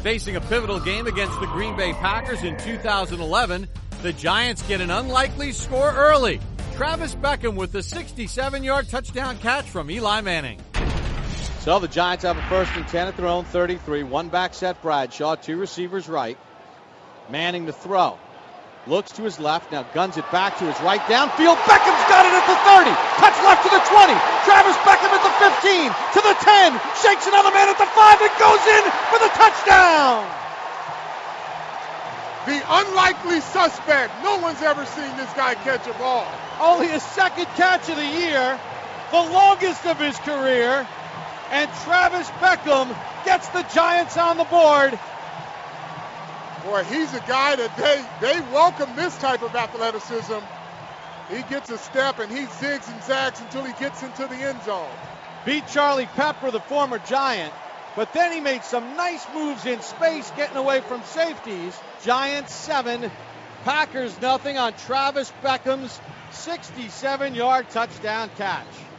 Facing a pivotal game against the Green Bay Packers in 2011, the Giants get an unlikely score early. Travis Beckham with the 67-yard touchdown catch from Eli Manning. So the Giants have a 1st and 10 at their own 33. One back set Bradshaw, two receivers right. Manning to throw. Looks to his left, now guns it back to his right. Downfield, Beckham's got it at the 30. Cuts left to the 20. Travis Beckham at the 15, to the 10. Shakes another man at the 5 and goes in for the touchdown. The unlikely suspect. No one's ever seen this guy catch a ball. Only his second catch of the year, the longest of his career. And Travis Beckham gets the Giants on the board. Boy, he's a guy that they welcome this type of athleticism. He gets a step and he zigs and zags until he gets into the end zone. Beat Charlie Pepper, the former Giant, but then he made some nice moves in space, getting away from safeties. Giants 7, Packers nothing on Travis Beckham's 67-yard touchdown catch.